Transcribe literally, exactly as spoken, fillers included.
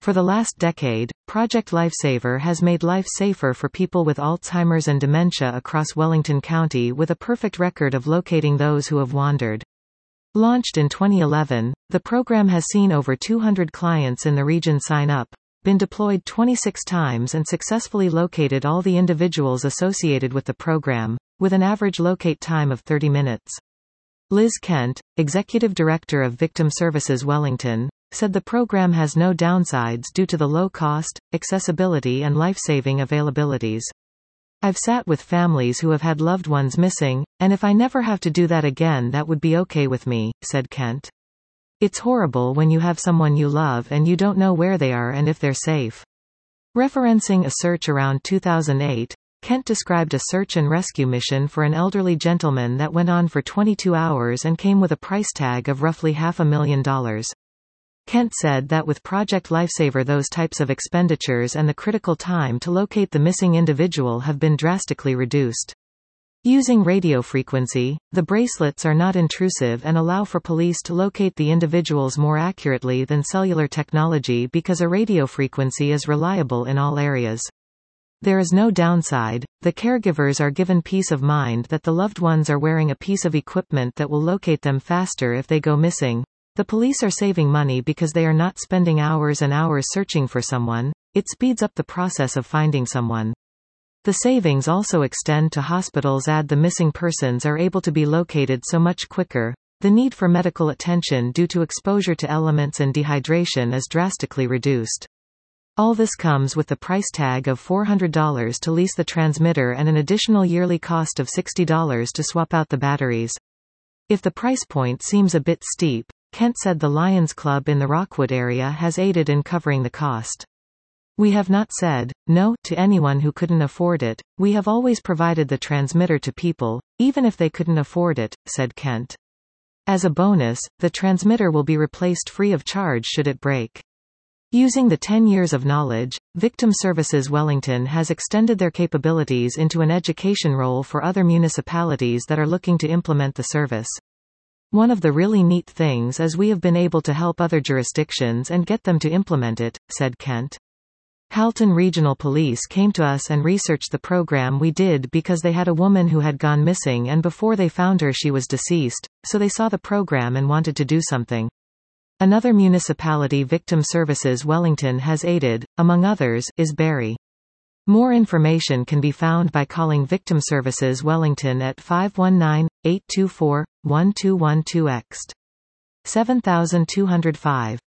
For the last decade, Project Lifesaver has made life safer for people with Alzheimer's and dementia across Wellington County, with a perfect record of locating those who have wandered. Launched in twenty eleven, the program has seen over two hundred clients in the region sign up, been deployed twenty-six times and successfully located all the individuals associated with the program, with an average locate time of thirty minutes. Liz Kent, Executive Director of Victim Services Wellington, said the program has no downsides due to the low cost, accessibility and life-saving availabilities. I've sat with families who have had loved ones missing, and if I never have to do that again, that would be okay with me, said Kent. It's horrible when you have someone you love and you don't know where they are and if they're safe. Referencing a search around two thousand eight, Kent described a search and rescue mission for an elderly gentleman that went on for twenty-two hours and came with a price tag of roughly half a million dollars. Kent said that with Project Lifesaver, those types of expenditures and the critical time to locate the missing individual have been drastically reduced. Using radio frequency, the bracelets are not intrusive and allow for police to locate the individuals more accurately than cellular technology because a radio frequency is reliable in all areas. There is no downside. The caregivers are given peace of mind that the loved ones are wearing a piece of equipment that will locate them faster if they go missing. The police are saving money because they are not spending hours and hours searching for someone. It speeds up the process of finding someone. The savings also extend to hospitals, as the missing persons are able to be located so much quicker. The need for medical attention due to exposure to elements and dehydration is drastically reduced. All this comes with the price tag of four hundred dollars to lease the transmitter and an additional yearly cost of sixty dollars to swap out the batteries. If the price point seems a bit steep, Kent said the Lions Club in the Rockwood area has aided in covering the cost. We have not said no to anyone who couldn't afford it. We have always provided the transmitter to people, even if they couldn't afford it, said Kent. As a bonus, the transmitter will be replaced free of charge should it break. Using the ten years of knowledge, Victim Services Wellington has extended their capabilities into an education role for other municipalities that are looking to implement the service. One of the really neat things is we have been able to help other jurisdictions and get them to implement it, said Kent. Halton Regional Police came to us and researched the program we did because they had a woman who had gone missing, and before they found her she was deceased, so they saw the program and wanted to do something. Another municipality Victim Services Wellington has aided, among others, is Barrie. More information can be found by calling Victim Services Wellington at five one nine, eight two four, one two one two X. seven two zero five.